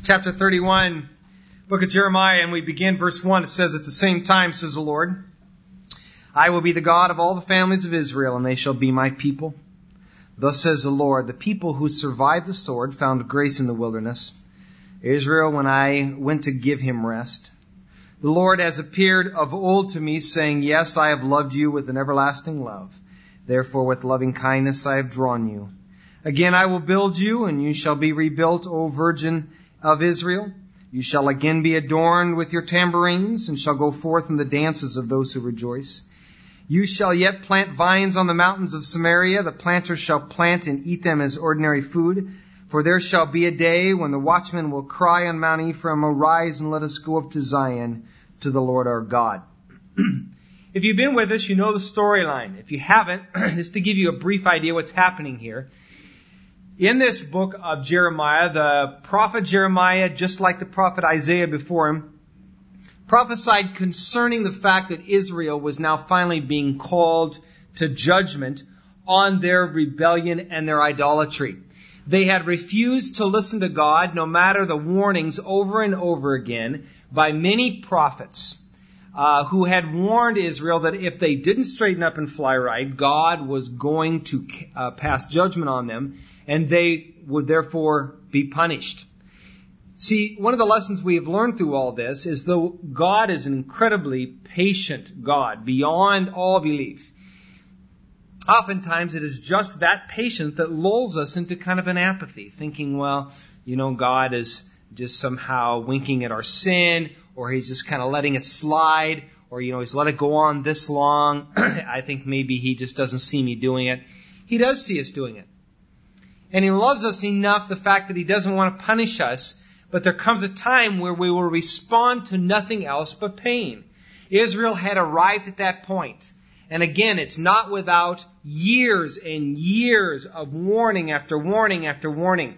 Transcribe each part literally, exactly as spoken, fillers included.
chapter thirty-one, book of Jeremiah, and we begin verse one. It says, "At the same time, says the Lord, I will be the God of all the families of Israel, and they shall be my people. Thus says the Lord, the people who survived the sword found grace in the wilderness. Israel, when I went to give him rest. The Lord has appeared of old to me, saying, Yes, I have loved you with an everlasting love. Therefore, with loving kindness I have drawn you. Again I will build you, and you shall be rebuilt, O Virgin of Israel. You shall again be adorned with your tambourines, and shall go forth in the dances of those who rejoice. You shall yet plant vines on the mountains of Samaria. The planters shall plant and eat them as ordinary food. For there shall be a day when the watchman will cry on Mount Ephraim, Arise and let us go up to Zion, to the Lord our God." If you've been with us, you know the storyline. If you haven't, just to give you a brief idea what's happening here. In this book of Jeremiah, the prophet Jeremiah, just like the prophet Isaiah before him, prophesied concerning the fact that Israel was now finally being called to judgment on their rebellion and their idolatry. They had refused to listen to God, no matter the warnings over and over again by many prophets uh, who had warned Israel that if they didn't straighten up and fly right, God was going to uh, pass judgment on them, and they would therefore be punished. See, one of the lessons we have learned through all this is though God is an incredibly patient God, beyond all belief, oftentimes it is just that patience that lulls us into kind of an apathy, thinking, well, you know, God is just somehow winking at our sin, or He's just kind of letting it slide, or, you know, He's let it go on this long. I think maybe He just doesn't see me doing it. He does see us doing it. And He loves us enough, the fact that He doesn't want to punish us, but there comes a time where we will respond to nothing else but pain. Israel had arrived at that point. And again, it's not without years and years of warning after warning after warning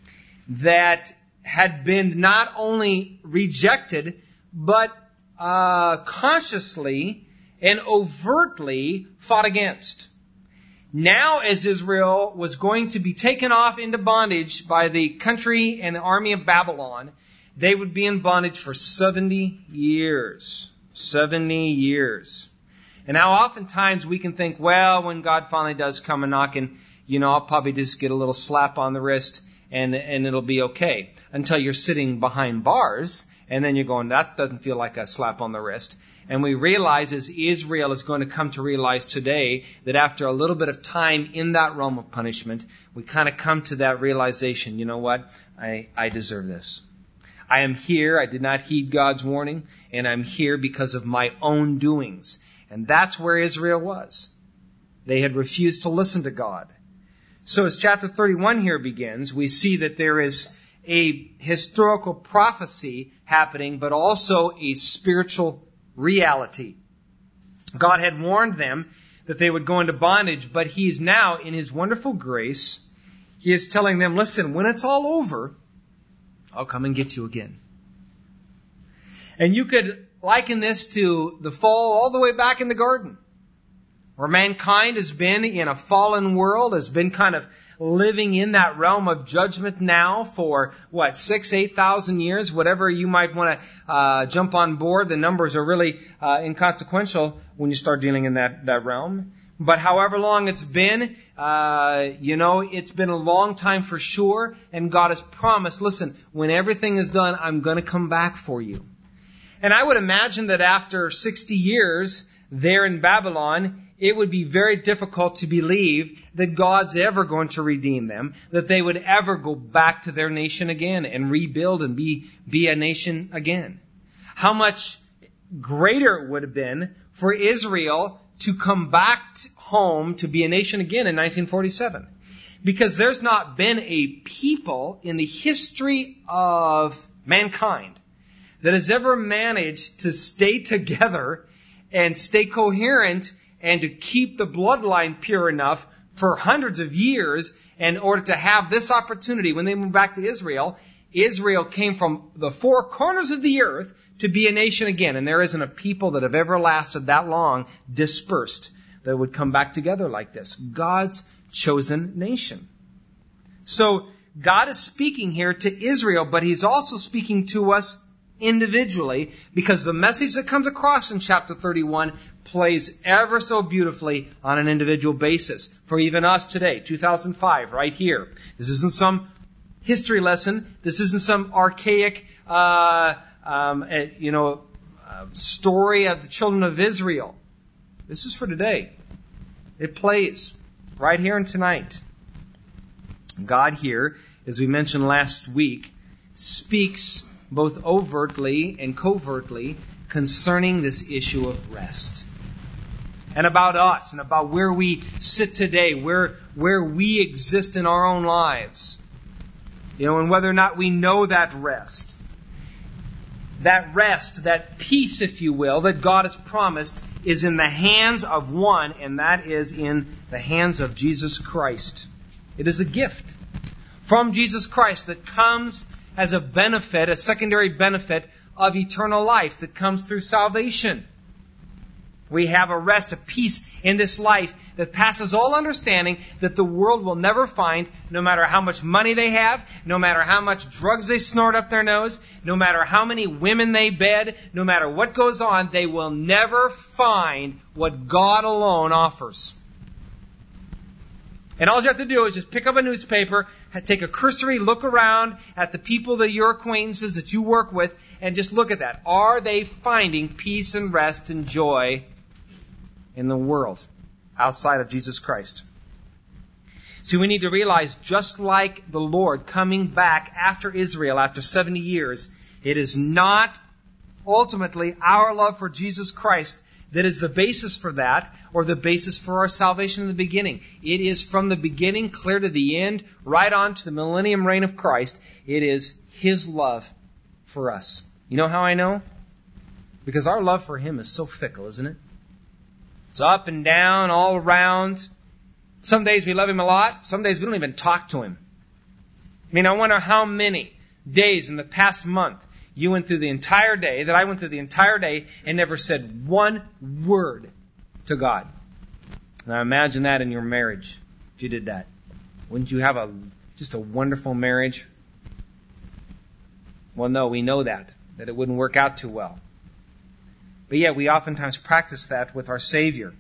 that had been not only rejected, but uh, consciously and overtly fought against. Now, as Israel was going to be taken off into bondage by the country and the army of Babylon, they would be in bondage for seventy years. seventy years. And now oftentimes we can think, well, when God finally does come a knocking, you know, I'll probably just get a little slap on the wrist and and it'll be okay. Until you're sitting behind bars, and then you're going, that doesn't feel like a slap on the wrist. And we realize as Israel is going to come to realize today that after a little bit of time in that realm of punishment, we kind of come to that realization, you know what, I, I deserve this. I am here, I did not heed God's warning, and I'm here because of my own doings. And that's where Israel was. They had refused to listen to God. So as chapter thirty-one here begins, we see that there is a historical prophecy happening, but also a spiritual reality. God had warned them that they would go into bondage, but He is now, in His wonderful grace, He is telling them, listen, when it's all over, I'll come and get you again. And you could liken this to the fall all the way back in the garden, where mankind has been in a fallen world, has been kind of living in that realm of judgment now for, what, six, eight thousand years, whatever you might want to uh, jump on board. The numbers are really uh, inconsequential when you start dealing in that, that realm. But however long it's been, uh, you know, it's been a long time for sure, and God has promised, listen, when everything is done, I'm going to come back for you. And I would imagine that after sixty years there in Babylon, it would be very difficult to believe that God's ever going to redeem them, that they would ever go back to their nation again and rebuild and be, be a nation again. How much greater it would have been for Israel to come back home to be a nation again in nineteen forty-seven. Because there's not been a people in the history of mankind that has ever managed to stay together and stay coherent and to keep the bloodline pure enough for hundreds of years in order to have this opportunity. When they moved back to Israel, Israel came from the four corners of the earth to be a nation again. And there isn't a people that have ever lasted that long dispersed that would come back together like this. God's chosen nation. So God is speaking here to Israel, but He's also speaking to us individually, because the message that comes across in chapter thirty-one plays ever so beautifully on an individual basis. For even us today, two thousand five, right here. This isn't some history lesson. This isn't some archaic, uh, um, uh, you know, uh, story of the children of Israel. This is for today. It plays right here and tonight. God here, as we mentioned last week, speaks both overtly and covertly concerning this issue of rest. And about us, and about where we sit today, where, where we exist in our own lives. You know, and whether or not we know that rest. That rest, that peace, if you will, that God has promised is in the hands of one, and that is in the hands of Jesus Christ. It is a gift from Jesus Christ that comes as a benefit, a secondary benefit of eternal life that comes through salvation. We have a rest, a peace in this life that passes all understanding that the world will never find, no matter how much money they have, no matter how much drugs they snort up their nose, no matter how many women they bed, no matter what goes on, they will never find what God alone offers. And all you have to do is just pick up a newspaper, take a cursory look around at the people that your acquaintances that you work with, and just look at that. Are they finding peace and rest and joy in the world outside of Jesus Christ? See, we need to realize, just like the Lord coming back after Israel after seventy years, it is not ultimately our love for Jesus Christ that is the basis for that, or the basis for our salvation in the beginning. It is from the beginning clear to the end, right on to the millennium reign of Christ. It is His love for us. You know how I know? Because our love for Him is so fickle, isn't it? It's up and down, all around. Some days we love Him a lot. Some days we don't even talk to Him. I mean, I wonder how many days in the past month you went through the entire day, that I went through the entire day, and never said one word to God. Now imagine that in your marriage, if you did that. Wouldn't you have a just a wonderful marriage? Well, no, we know that, that it wouldn't work out too well. But yet we oftentimes practice that with our Savior.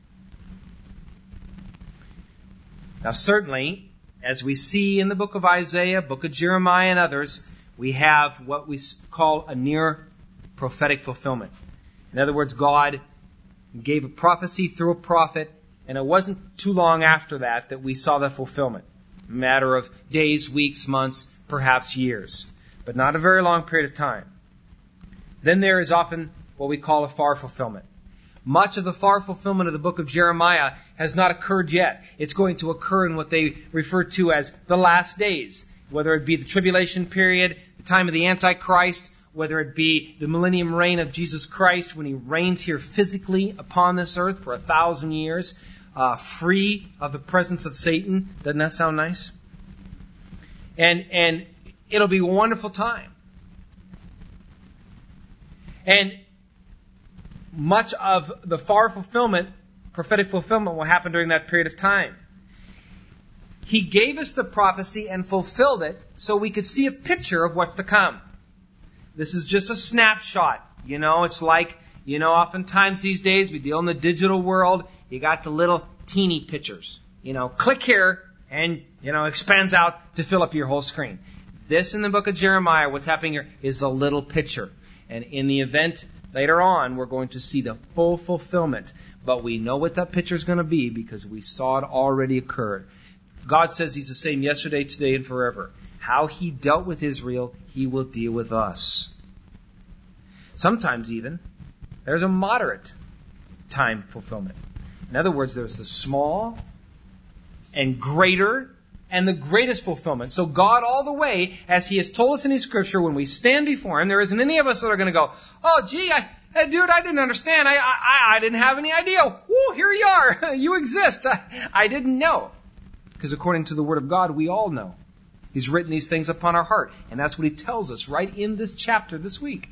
Now certainly, as we see in the book of Isaiah, book of Jeremiah, and others, we have what we call a near prophetic fulfillment. In other words, God gave a prophecy through a prophet, and it wasn't too long after that that we saw the fulfillment. A matter of days, weeks, months, perhaps years. But not a very long period of time. Then there is often what we call a far fulfillment. Much of the far fulfillment of the book of Jeremiah has not occurred yet. It's going to occur in what they refer to as the last days. Whether it be the tribulation period, the time of the Antichrist, whether it be the millennium reign of Jesus Christ when He reigns here physically upon this earth for a thousand years, uh, free of the presence of Satan. Doesn't that sound nice? And and it'll be a wonderful time. And much of the far fulfillment, prophetic fulfillment, will happen during that period of time. He gave us the prophecy and fulfilled it so we could see a picture of what's to come. This is just a snapshot. You know, it's like, you know, oftentimes these days we deal in the digital world. You got the little teeny pictures. You know, click here and, you know, expands out to fill up your whole screen. This in the book of Jeremiah, what's happening here, is the little picture. And in the event later on, we're going to see the full fulfillment. But we know what that picture is going to be because we saw it already occur. God says He's the same yesterday, today, and forever. How He dealt with Israel, He will deal with us. Sometimes even, there's a moderate time fulfillment. In other words, there's the small and greater and the greatest fulfillment. So God all the way, as He has told us in His Scripture, when we stand before Him, there isn't any of us that are going to go, oh, gee, I, hey, dude, I didn't understand. I, I, I didn't have any idea. Woo, here you are. You exist. I, I didn't know. Because according to the Word of God, we all know. He's written these things upon our heart. And that's what He tells us right in this chapter this week.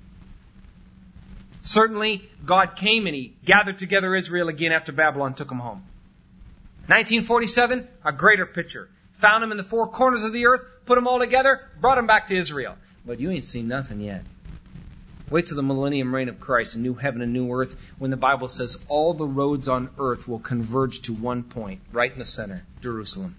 Certainly, God came and He gathered together Israel again after Babylon took them home. nineteen forty-seven, a greater picture. found them in the four corners of the earth, put them all together, brought them back to Israel. But you ain't seen nothing yet. Wait till the millennium reign of Christ, a new heaven and new earth, when the Bible says all the roads on earth will converge to one point, right in the center, Jerusalem.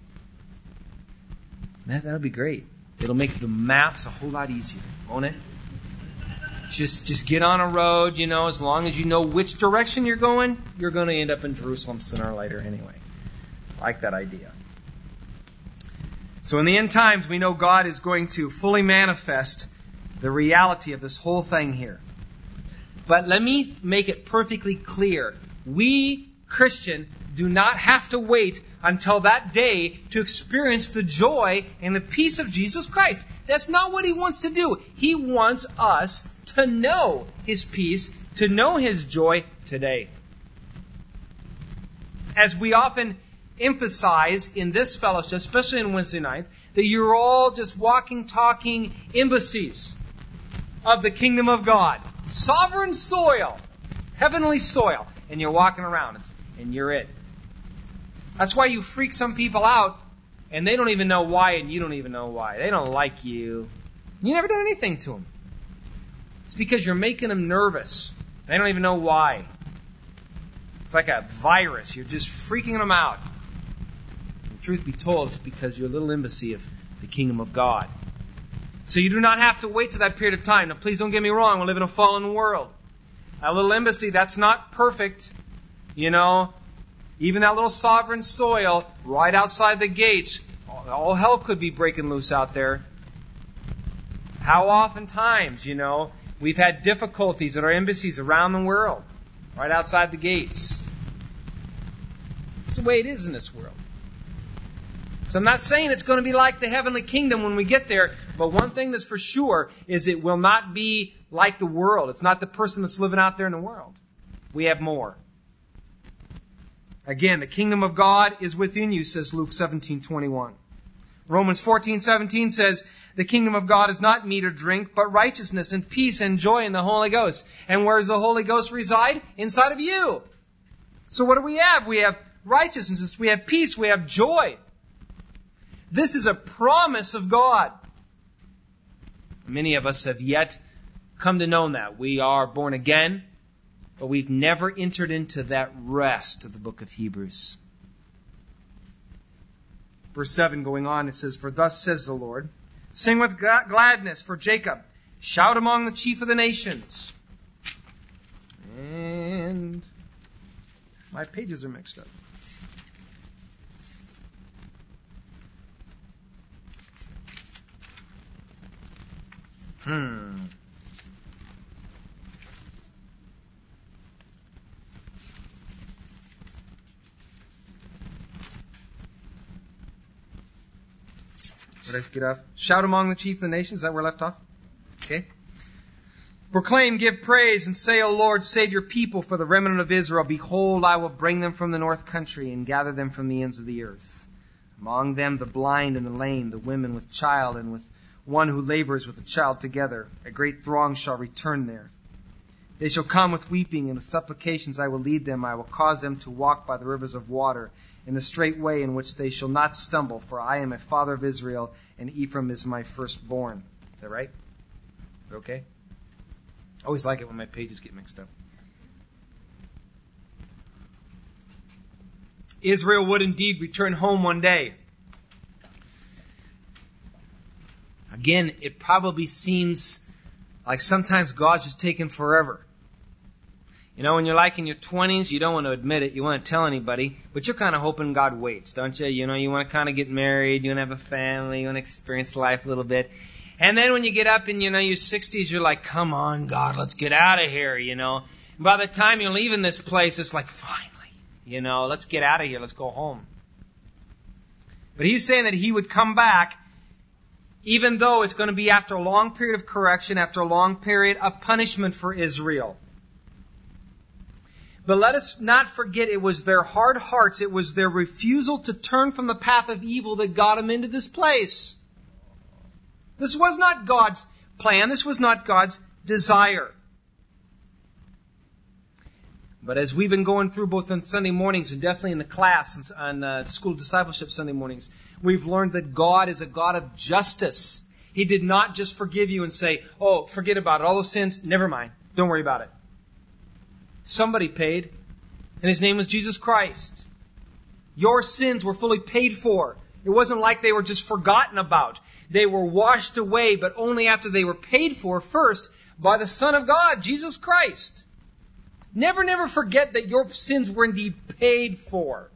That, that'll be great. It'll make the maps a whole lot easier, won't it? Just just get on a road, you know, as long as you know which direction you're going, you're going to end up in Jerusalem sooner or later anyway. I like that idea. So in the end times, we know God is going to fully manifest the reality of this whole thing here. But let me make it perfectly clear. We, Christian, do not have to wait until that day to experience the joy and the peace of Jesus Christ. That's not what He wants to do. He wants us to know His peace, to know His joy today. As we often emphasize in this fellowship, especially on Wednesday night, that you're all just walking, talking embassies of the kingdom of God. Sovereign soil, heavenly soil, and you're walking around, and you're it. That's why you freak some people out, and they don't even know why, and you don't even know why. They don't like you. You never done anything to them. It's because you're making them nervous. They don't even know why. It's like a virus. You're just freaking them out. And truth be told, it's because you're a little embassy of the kingdom of God. So you do not have to wait to that period of time. Now, please don't get me wrong. We live in a fallen world. A little embassy, that's not perfect. You know, even that little sovereign soil right outside the gates, all hell could be breaking loose out there. How oftentimes, you know, we've had difficulties at our embassies around the world, right outside the gates. It's the way it is in this world. So I'm not saying it's going to be like the heavenly kingdom when we get there, but one thing that's for sure is it will not be like the world. It's not the person that's living out there in the world. We have more. Again, the kingdom of God is within you, says Luke seventeen twenty-one. Romans fourteen seventeen says, the kingdom of God is not meat or drink, but righteousness and peace and joy in the Holy Ghost. And where does the Holy Ghost reside? Inside of you. So what do we have? We have righteousness, we have peace, we have joy. This is a promise of God. Many of us have yet come to know that. We are born again, but we've never entered into that rest of the book of Hebrews. Verse seven going on, it says, for thus says the Lord, sing with gladness for Jacob, shout among the chief of the nations. And my pages are mixed up. Hmm. Where did I get off? Shout among the chief of the nations. Is that where I left off? Okay. Proclaim, give praise, and say, O Lord, save your people for the remnant of Israel. Behold, I will bring them from the north country and gather them from the ends of the earth. Among them the blind and the lame, the women with child and with one who labors with a child together. A great throng shall return there. They shall come with weeping, and with supplications I will lead them. I will cause them to walk by the rivers of water, in the straight way in which they shall not stumble. For I am a father of Israel, and Ephraim is my firstborn. Is that right? Okay? I always like it when my pages get mixed up. Israel would indeed return home one day. Again, it probably seems like sometimes God's just taking forever. You know, when you're like in your twenties, you don't want to admit it, you want to tell anybody, but you're kind of hoping God waits, don't you? You know, you want to kind of get married, you want to have a family, you want to experience life a little bit. And then when you get up in, you know, your sixties, you're like, come on, God, let's get out of here, you know. And by the time you're leaving this place, it's like, finally, you know, let's get out of here, let's go home. But He's saying that He would come back, even though it's going to be after a long period of correction, after a long period of punishment for Israel. But let us not forget it was their hard hearts, it was their refusal to turn from the path of evil that got them into this place. This was not God's plan. This was not God's desire. But as we've been going through both on Sunday mornings and definitely in the class and on uh, school discipleship Sunday mornings, we've learned that God is a God of justice. He did not just forgive you and say, oh, forget about it. All those sins, never mind. Don't worry about it. Somebody paid, and His name was Jesus Christ. Your sins were fully paid for. It wasn't like they were just forgotten about. They were washed away, but only after they were paid for first by the Son of God, Jesus Christ. Never, never forget that your sins were indeed paid for.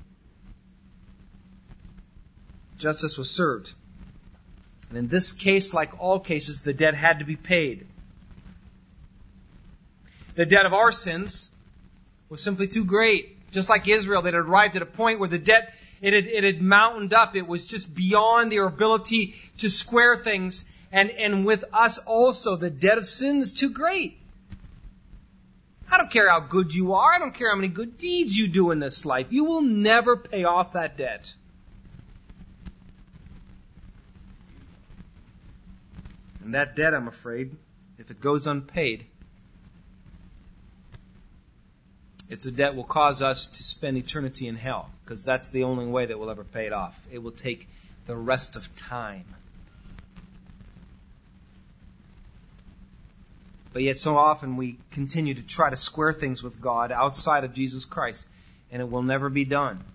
Justice was served. And in this case, like all cases, the debt had to be paid. The debt of our sins was simply too great. Just like Israel, that had arrived at a point where the debt, it had, it had mountained up. It was just beyond their ability to square things. And, and with us also, the debt of sin is too great. I don't care how good you are. I don't care how many good deeds you do in this life. You will never pay off that debt. And that debt, I'm afraid, if it goes unpaid, it's a debt that will cause us to spend eternity in hell, because that's the only way that we'll ever pay it off. It will take the rest of time. But yet so often we continue to try to square things with God outside of Jesus Christ, and it will never be done.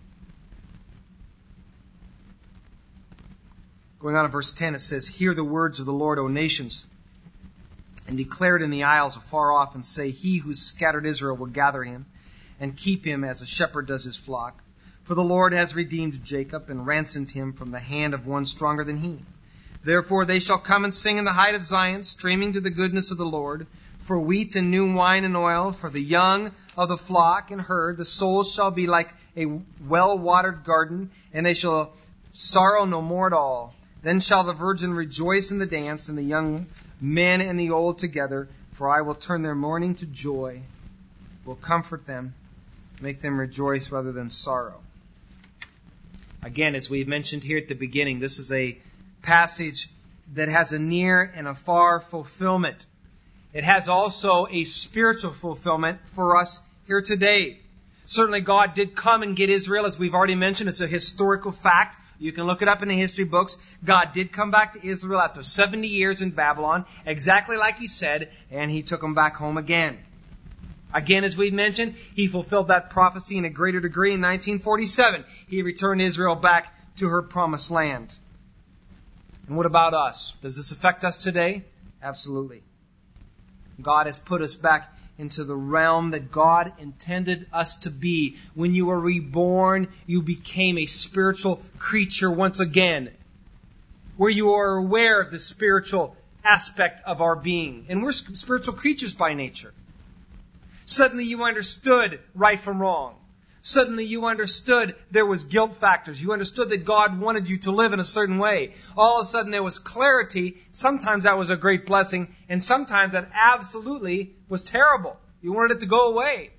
Going on in verse ten, it says, hear the words of the Lord, O nations, and declare it in the isles afar off, and say, he who scattered Israel will gather him, and keep him as a shepherd does his flock. For the Lord has redeemed Jacob, and ransomed him from the hand of one stronger than he. Therefore they shall come and sing in the height of Zion, streaming to the goodness of the Lord. For wheat and new wine and oil, for the young of the flock and herd, the souls shall be like a well-watered garden, and they shall sorrow no more at all. Then shall the virgin rejoice in the dance, and the young men and the old together. For I will turn their mourning to joy, will comfort them, make them rejoice rather than sorrow. Again, as we've mentioned here at the beginning, this is a passage that has a near and a far fulfillment. It has also a spiritual fulfillment for us here today. Certainly God did come and get Israel, as we've already mentioned. It's a historical fact. You can look it up in the history books. God did come back to Israel after seventy years in Babylon, exactly like He said, and He took them back home again. Again, as we mentioned, He fulfilled that prophecy in a greater degree in nineteen forty-seven. He returned Israel back to her promised land. And what about us? Does this affect us today? Absolutely. God has put us back into the realm that God intended us to be. When you were reborn, you became a spiritual creature once again, where you are aware of the spiritual aspect of our being. And we're spiritual creatures by nature. Suddenly you understood right from wrong. Suddenly you understood there was guilt factors. You understood that God wanted you to live in a certain way. All of a sudden there was clarity. Sometimes that was a great blessing, and sometimes that absolutely was terrible. You wanted it to go away.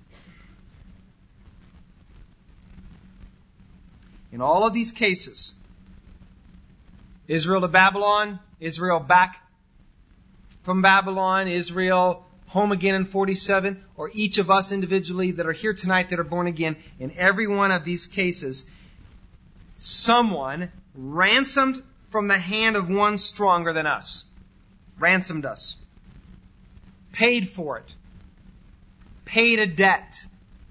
In all of these cases, Israel to Babylon, Israel back from Babylon, Israel home again in forty-seven, or each of us individually that are here tonight that are born again, in every one of these cases, someone ransomed from the hand of one stronger than us. Ransomed us. Paid for it. Paid a debt.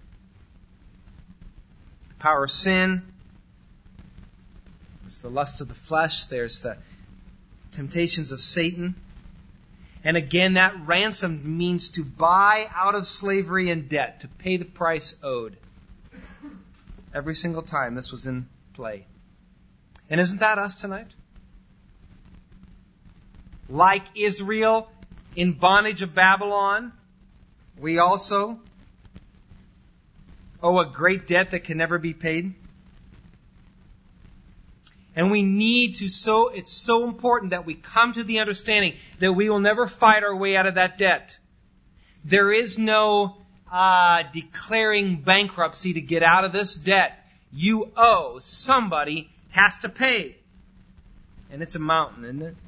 The power of sin. There's the lust of the flesh. There's the temptations of Satan. And again, that ransom means to buy out of slavery and debt, to pay the price owed. Every single time this was in play. And isn't that us tonight? Like Israel in bondage of Babylon, we also owe a great debt that can never be paid. And we need to so, it's so important that we come to the understanding that we will never fight our way out of that debt. There is no uh, declaring bankruptcy to get out of this debt. You owe. Somebody has to pay. And it's a mountain, isn't it?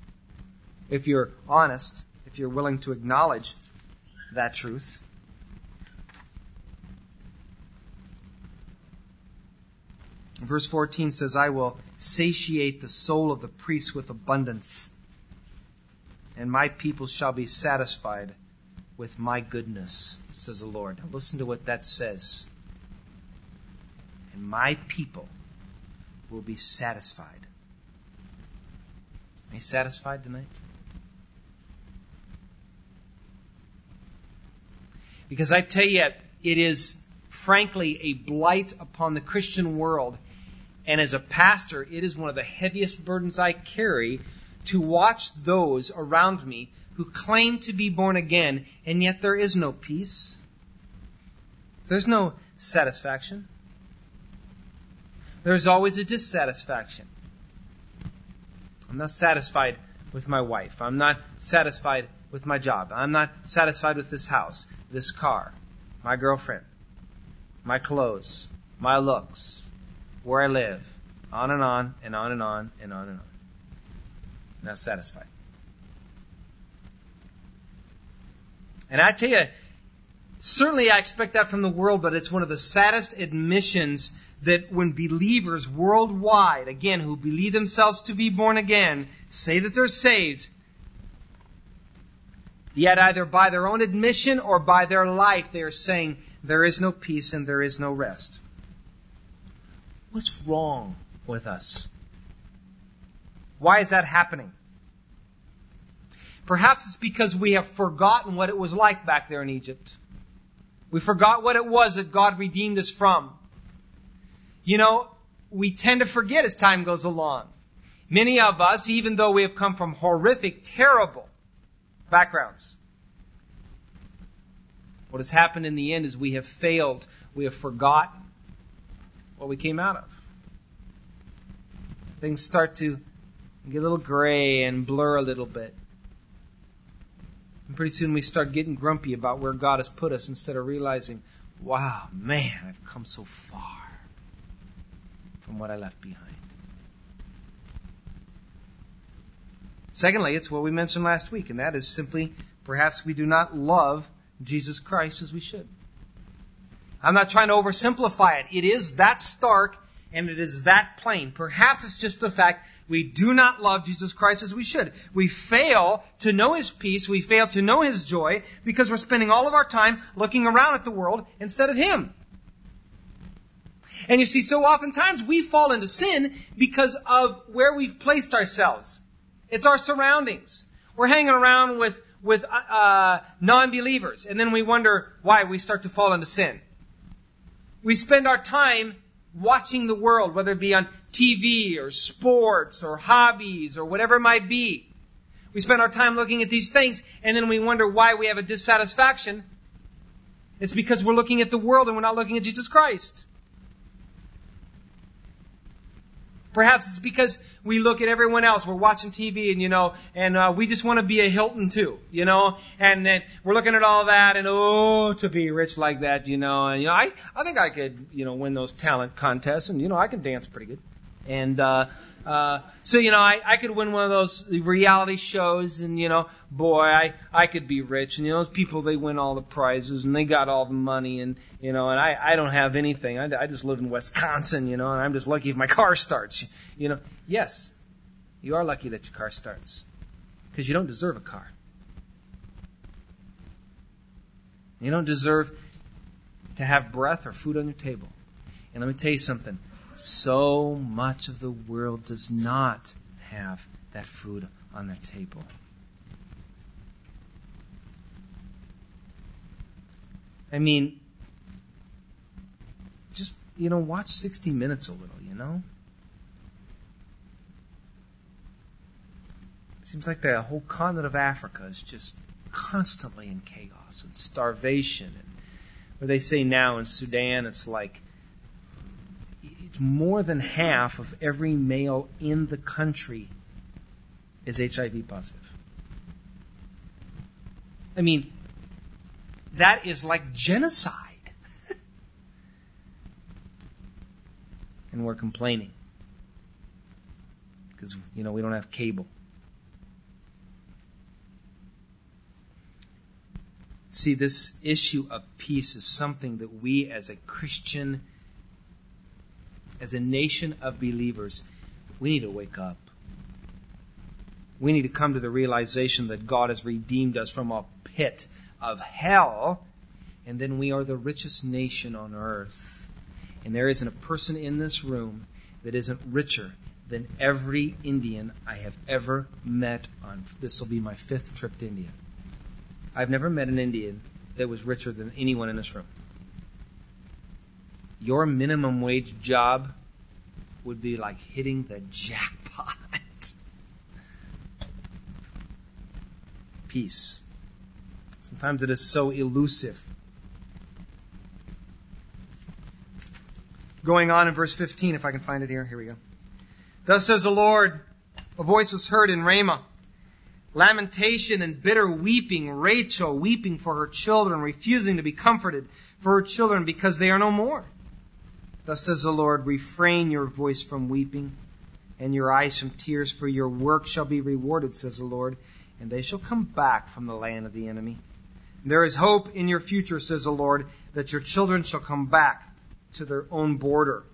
If you're honest, if you're willing to acknowledge that truth. Verse fourteen says, I will satiate the soul of the priests with abundance, and my people shall be satisfied with my goodness, says the Lord. Now listen to what that says. And my people will be satisfied. Are you satisfied tonight? Because I tell you, it is frankly a blight upon the Christian world. And as a pastor, it is one of the heaviest burdens I carry to watch those around me who claim to be born again, and yet there is no peace. There's no satisfaction. There's always a dissatisfaction. I'm not satisfied with my wife. I'm not satisfied with my job. I'm not satisfied with this house, this car, my girlfriend, my clothes, my looks, where I live, on and on and on and on and on and on. Not satisfied. And I tell you, certainly I expect that from the world, but it's one of the saddest admissions that when believers worldwide, again, who believe themselves to be born again, say that they're saved, yet either by their own admission or by their life, they are saying there is no peace and there is no rest. What's wrong with us? Why is that happening? Perhaps it's because we have forgotten what it was like back there in Egypt. We forgot what it was that God redeemed us from. You know, we tend to forget as time goes along. Many of us, even though we have come from horrific, terrible backgrounds, what has happened in the end is we have failed. We have forgotten what we came out of. Things start to get a little gray and blur a little bit. And pretty soon we start getting grumpy about where God has put us instead of realizing, wow, man, I've come so far from what I left behind. Secondly, it's what we mentioned last week, and that is simply perhaps we do not love Jesus Christ as we should. I'm not trying to oversimplify it. It is that stark and it is that plain. Perhaps it's just the fact we do not love Jesus Christ as we should. We fail to know His peace. We fail to know His joy because we're spending all of our time looking around at the world instead of Him. And you see, so oftentimes we fall into sin because of where we've placed ourselves. It's our surroundings. We're hanging around with, with uh, non-believers, and then we wonder why we start to fall into sin. We spend our time watching the world, whether it be on T V or sports or hobbies or whatever it might be. We spend our time looking at these things, and then we wonder why we have a dissatisfaction. It's because we're looking at the world and we're not looking at Jesus Christ. Perhaps it's because we look at everyone else. We're watching T V and, you know, and uh, we just want to be a Hilton too, you know. And then we're looking at all that and, oh, to be rich like that, you know. And, you know, I, I think I could, you know, win those talent contests. And, you know, I can dance pretty good. And uh, uh, so, you know, I, I could win one of those reality shows. And, you know, boy, I, I could be rich. And, you know, those people, they win all the prizes and they got all the money. And, you know, and I, I don't have anything. I, I just live in Wisconsin, you know, and I'm just lucky if my car starts. You know, yes, you are lucky that your car starts because you don't deserve a car. You don't deserve to have breath or food on your table. And let me tell you something. So much of the world does not have that food on their table. I mean, just, you know, watch sixty minutes a little, you know? It seems like the whole continent of Africa is just constantly in chaos and starvation. And where they say now in Sudan, it's like it's more than half of every male in the country is H I V positive. I mean, that is like genocide. And we're complaining because, you know, we don't have cable. See, this issue of peace is something that we as a Christian as a nation of believers, we need to wake up. We need to come to the realization that God has redeemed us from a pit of hell, and then we are the richest nation on earth. And there isn't a person in this room that isn't richer than every Indian I have ever met on. This will be my fifth trip to India. I've never met an Indian that was richer than anyone in this room. Your minimum wage job would be like hitting the jackpot. Peace. Sometimes it is so elusive. Going on in verse fifteen, if I can find it here. Here we go. Thus says the Lord, a voice was heard in Ramah, lamentation and bitter weeping, Rachel weeping for her children, refusing to be comforted for her children because they are no more. Thus says the Lord, refrain your voice from weeping and your eyes from tears, for your work shall be rewarded, says the Lord, and they shall come back from the land of the enemy. There is hope in your future, says the Lord, that your children shall come back to their own border.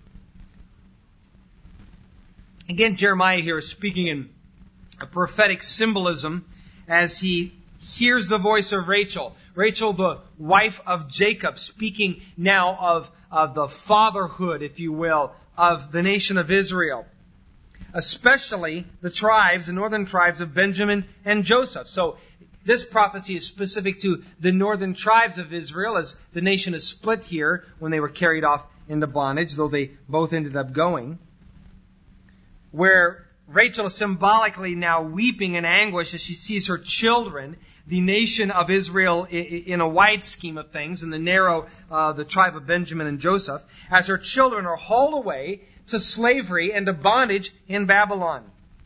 Again, Jeremiah here is speaking in a prophetic symbolism as he hears the voice of Rachel. Rachel, the wife of Jacob, speaking now of, of the fatherhood, if you will, of the nation of Israel. Especially the tribes, the northern tribes of Benjamin and Joseph. So this prophecy is specific to the northern tribes of Israel, as the nation is split here when they were carried off into bondage, though they both ended up going. Where Rachel is symbolically now weeping in anguish as she sees her children, the nation of Israel in a wide scheme of things, in the narrow, uh, the tribe of Benjamin and Joseph, as her children are hauled away to slavery and to bondage in Babylon.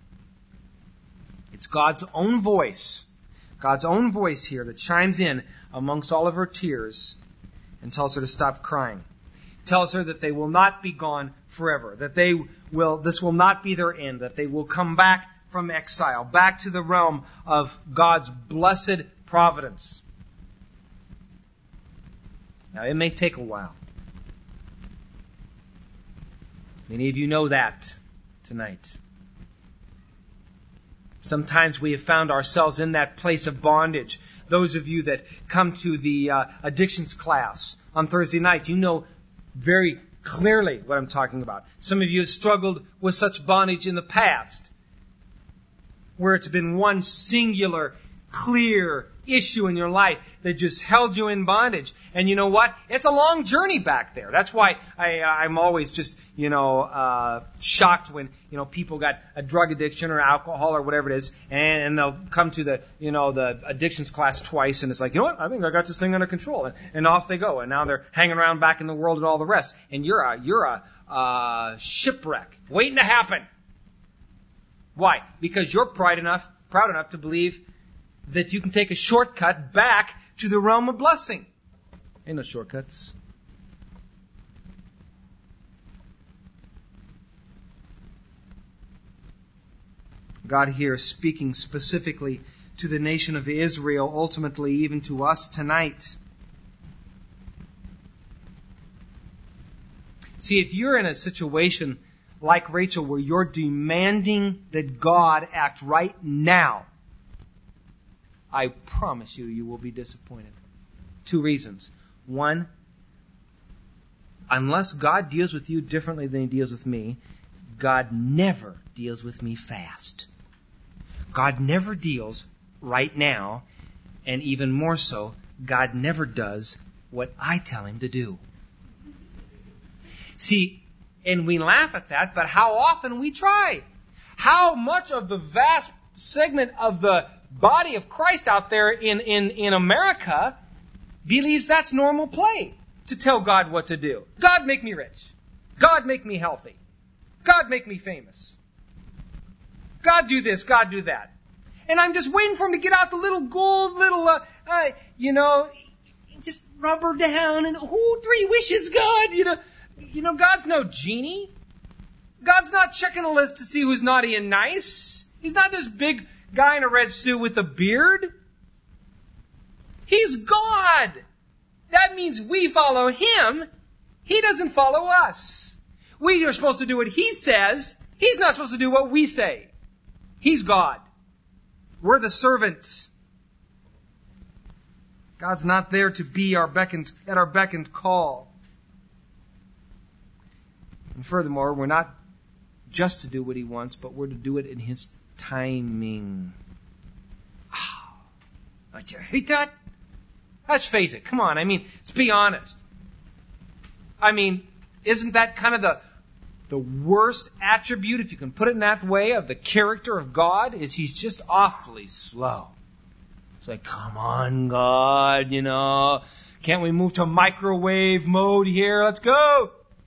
It's God's own voice, God's own voice here that chimes in amongst all of her tears and tells her to stop crying. Tells her that they will not be gone forever, that they will, this will not be their end, that they will come back from exile, back to the realm of God's blessed providence. Now, it may take a while. Many of you know that tonight. Sometimes we have found ourselves in that place of bondage. Those of you that come to the uh, addictions class on Thursday night, you know very clearly what I'm talking about. Some of you have struggled with such bondage in the past, where it's been one singular, clear issue in your life that just held you in bondage. And you know what? It's a long journey back there. That's why I, I'm always just, you know, uh, shocked when, you know, people got a drug addiction or alcohol or whatever it is, and, and they'll come to the, you know, the addictions class twice, and it's like, you know what? I think I got this thing under control, and, and off they go. And now they're hanging around back in the world and all the rest. And you're a, you're a, uh, shipwreck waiting to happen. Why? Because you're proud enough, proud enough to believe that you can take a shortcut back to the realm of blessing. Ain't no shortcuts. God here is speaking specifically to the nation of Israel, ultimately even to us tonight. See, if you're in a situation like Rachel where you're demanding that God act right now, I promise you, you will be disappointed. Two reasons. One, unless God deals with you differently than He deals with me, God never deals with me fast. God never deals right now, and even more so, God never does what I tell Him to do. See, and we laugh at that, but how often we try. How much of the vast segment of the body of Christ out there in, in, in America believes that's normal play, to tell God what to do. God, make me rich. God, make me healthy. God, make me famous. God, do this. God, do that. And I'm just waiting for Him to get out the little gold, little, uh, uh, you know, just rubber down and, oh, three wishes, God. You know, you know, God's no genie. God's not checking a list to see who's naughty and nice. He's not this big guy in a red suit with a beard. He's God. That means we follow Him. He doesn't follow us. We are supposed to do what He says. He's not supposed to do what we say. He's God. We're the servants. God's not there to be our beck and, at our beck and call. And furthermore, we're not just to do what He wants, but we're to do it in His timing. Oh, don't you hate that? Let's face it. Come on. I mean, let's be honest. I mean, isn't that kind of the the worst attribute, if you can put it in that way, of the character of God? Is He's just awfully slow. It's like, come on, God, you know, can't we move to microwave mode here? Let's go.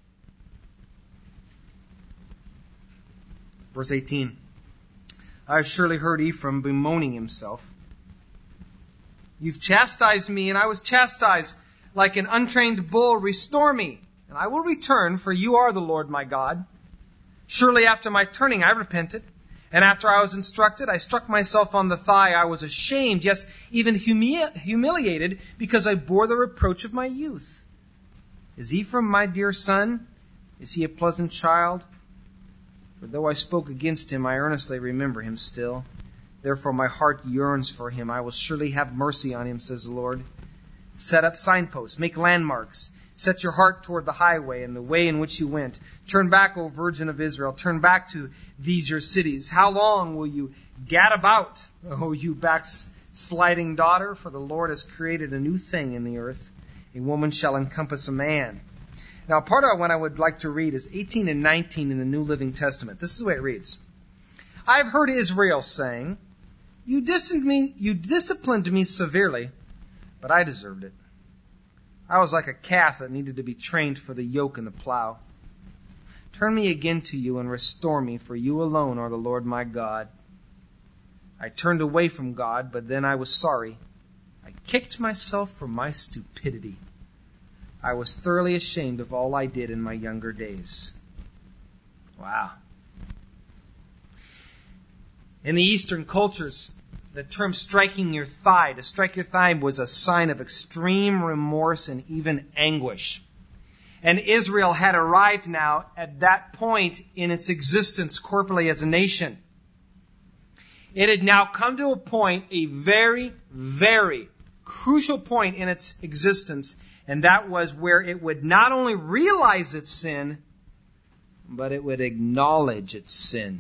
Verse eighteen. I have surely heard Ephraim bemoaning himself. You've chastised me, and I was chastised. Like an untrained bull, restore me, and I will return, for you are the Lord my God. Surely after my turning I repented, and after I was instructed, I struck myself on the thigh. I was ashamed, yes, even humi- humiliated, because I bore the reproach of my youth. Is Ephraim my dear son? Is he a pleasant child? For though I spoke against him, I earnestly remember him still. Therefore my heart yearns for him. I will surely have mercy on him, says the Lord. Set up signposts, make landmarks. Set your heart toward the highway and the way in which you went. Turn back, O Virgin of Israel. Turn back to these your cities. How long will you gad about, O you backsliding daughter? For the Lord has created a new thing in the earth. A woman shall encompass a man. Now, part of what I would like to read is eighteen and nineteen in the New Living Testament. This is the way it reads. I have heard Israel saying, You disciplined me, you disciplined me severely, but I deserved it. I was like a calf that needed to be trained for the yoke and the plow. Turn me again to you and restore me, for you alone are the Lord my God. I turned away from God, but then I was sorry. I kicked myself for my stupidity. I was thoroughly ashamed of all I did in my younger days. Wow. In the Eastern cultures, the term striking your thigh, to strike your thigh was a sign of extreme remorse and even anguish. And Israel had arrived now at that point in its existence corporately as a nation. It had now come to a point, a very, very crucial point in its existence, and that was where it would not only realize its sin, but it would acknowledge its sin.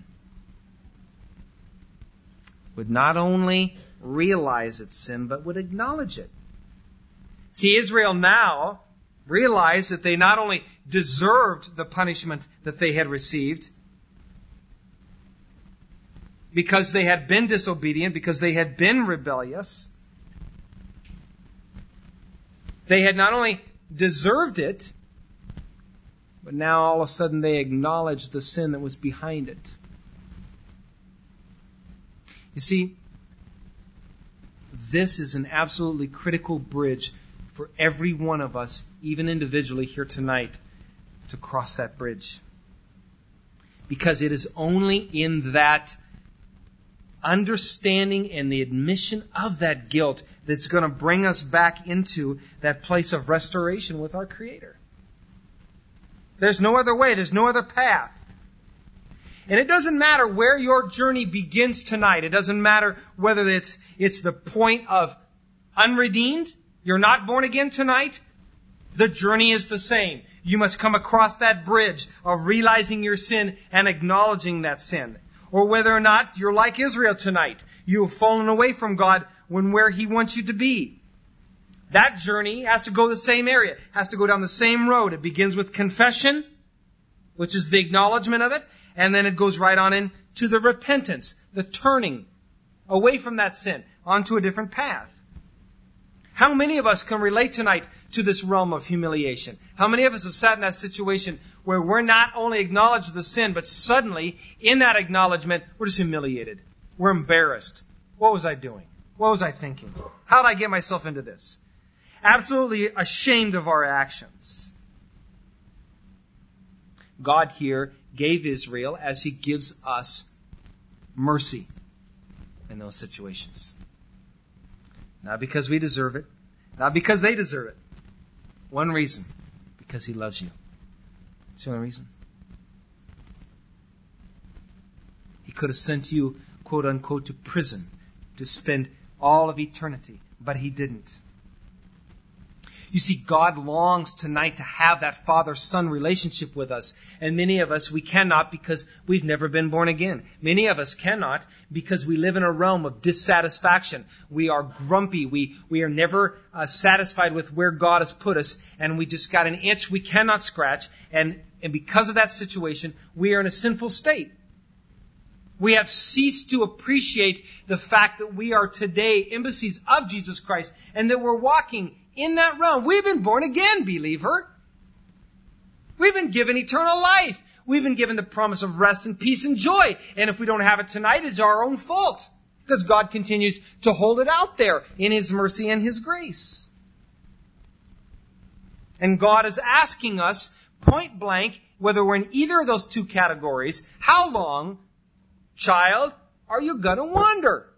Would not only realize its sin, but would acknowledge it. See, Israel now realized that they not only deserved the punishment that they had received, because they had been disobedient, because they had been rebellious. They had not only deserved it, but now all of a sudden they acknowledged the sin that was behind it. You see, this is an absolutely critical bridge for every one of us, even individually here tonight, to cross that bridge. Because it is only in that understanding and the admission of that guilt that's going to bring us back into that place of restoration with our Creator. There's no other way. There's no other path. And it doesn't matter where your journey begins tonight. It doesn't matter whether it's, it's the point of unredeemed, you're not born again tonight. The journey is the same. You must come across that bridge of realizing your sin and acknowledging that sin. Or whether or not you're like Israel tonight. You have fallen away from God when where He wants you to be. That journey has to go the same area, has to go down the same road. It begins with confession, which is the acknowledgement of it. And then it goes right on into the repentance, the turning away from that sin onto a different path. How many of us can relate tonight to this realm of humiliation? How many of us have sat in that situation where we're not only acknowledged the sin, but suddenly in that acknowledgement, we're just humiliated. We're embarrassed. What was I doing? What was I thinking? How did I get myself into this? Absolutely ashamed of our actions. God here gave Israel, as He gives us, mercy in those situations. Not because we deserve it. Not because they deserve it. One reason. Because He loves you. That's the only reason. could have sent you, quote unquote, to prison to spend all of eternity, but He didn't. You see, God longs tonight to have that father-son relationship with us. And many of us, we cannot because we've never been born again. Many of us cannot because we live in a realm of dissatisfaction. We are grumpy. We, we are never uh, satisfied with where God has put us. And we just got an itch we cannot scratch. And, and because of that situation, we are in a sinful state. We have ceased to appreciate the fact that we are today embassies of Jesus Christ and that we're walking in that realm. We've been born again, believer. We've been given eternal life. We've been given the promise of rest and peace and joy. And if we don't have it tonight, it's our own fault. Because God continues to hold it out there in His mercy and His grace. And God is asking us, point blank, whether we're in either of those two categories, how long, child, are you going to wander?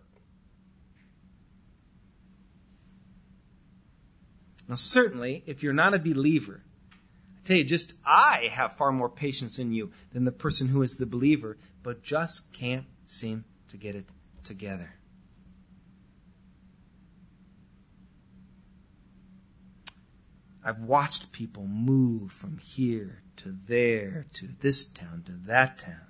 Now, certainly, if you're not a believer, I tell you, just I have far more patience in you than the person who is the believer, but just can't seem to get it together. I've watched people move from here to there, to this town, to that town.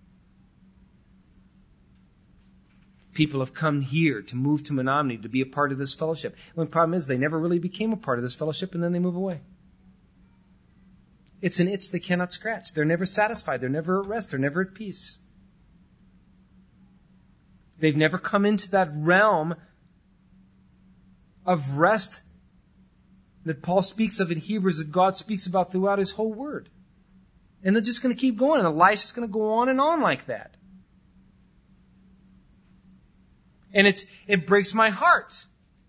People have come here to move to Menominee to be a part of this fellowship. And the problem is they never really became a part of this fellowship and then they move away. It's an itch they cannot scratch. They're never satisfied. They're never at rest. They're never at peace. They've never come into that realm of rest that Paul speaks of in Hebrews, that God speaks about throughout His whole Word. And they're just going to keep going, and the life's just going to go on and on like that. And it's it breaks my heart.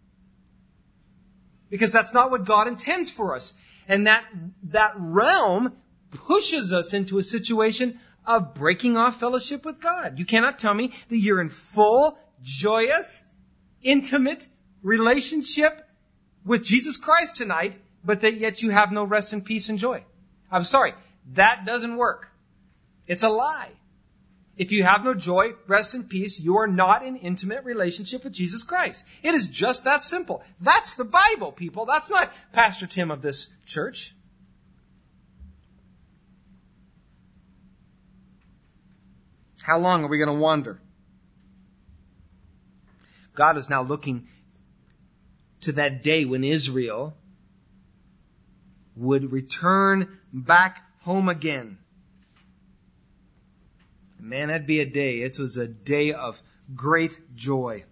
Because that's not what God intends for us. And that that realm pushes us into a situation of breaking off fellowship with God. You cannot tell me that you're in full, joyous, intimate relationship with Jesus Christ tonight, but that yet you have no rest and peace and joy. I'm sorry. That doesn't work. It's a lie. If you have no joy, rest, and peace, you are not in intimate relationship with Jesus Christ. It is just that simple. That's the Bible, people. That's not Pastor Tim of this church. How long are we going to wander? God is now looking to that day when Israel would return back home again. Man, that'd be a day. It was a day of great joy.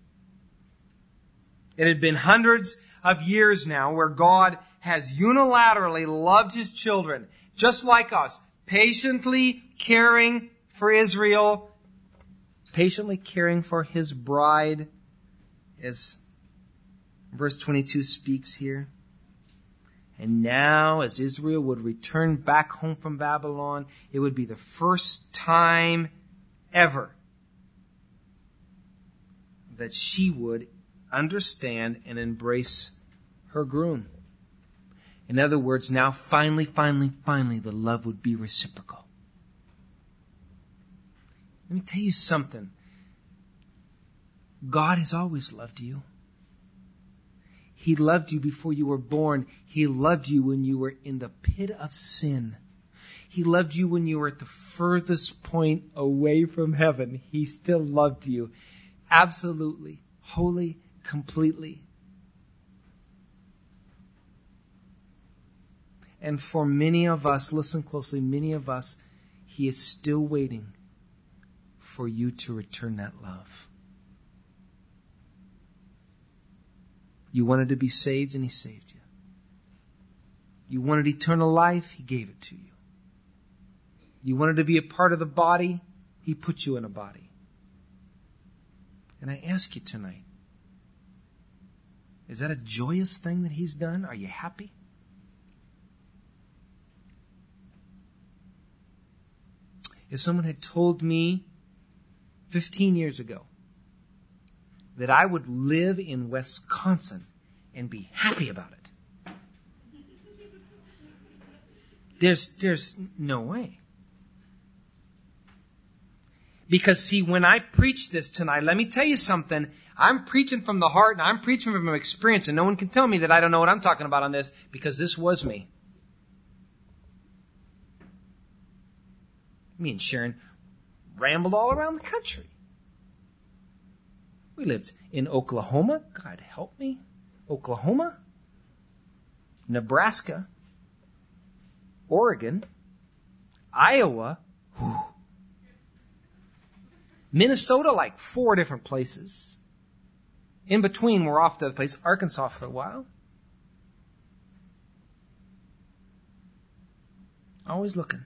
It had been hundreds of years now where God has unilaterally loved His children, just like us, patiently caring for Israel, patiently caring for His bride, as verse twenty-two speaks here. And now, as Israel would return back home from Babylon, it would be the first time ever that she would understand and embrace her groom. In other words, now finally, finally, finally, the love would be reciprocal. Let me tell you something. God has always loved you. He loved you before you were born. He loved you when you were in the pit of sin. He loved you when you were at the furthest point away from heaven. He still loved you. Absolutely, wholly, completely. And for many of us, listen closely, many of us, He is still waiting for you to return that love. You wanted to be saved, and He saved you. You wanted eternal life, He gave it to you. You wanted to be a part of the body, He put you in a body. And I ask you tonight, is that a joyous thing that He's done? Are you happy? If someone had told me fifteen years ago that I would live in Wisconsin and be happy about it, there's, there's no way. Because see, when I preach this tonight, let me tell you something. I'm preaching from the heart and I'm preaching from experience, and no one can tell me that I don't know what I'm talking about on this, because this was me. Me and Sharon rambled all around the country. We lived in Oklahoma. God help me. Oklahoma. Nebraska. Oregon. Iowa. Whew. Minnesota, like four different places. In between, we're off to the place, Arkansas for a while. Always looking.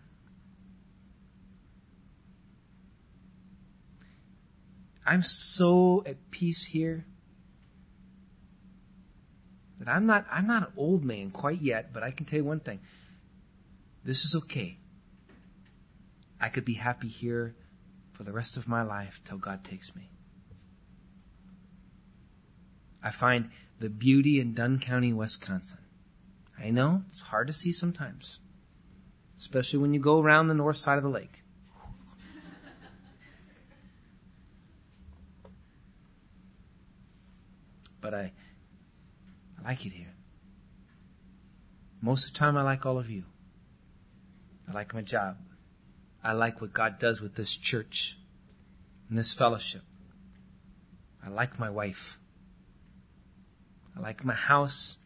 I'm so at peace here that I'm not, I'm not an old man quite yet, but I can tell you one thing. This is okay. I could be happy here for the rest of my life till God takes me. I find the beauty in Dunn County, Wisconsin. I know it's hard to see sometimes, especially when you go around the north side of the lake. But I, I like it here. Most of the time I like all of you. I like my job. I like what God does with this church and this fellowship. I like my wife. I like my house.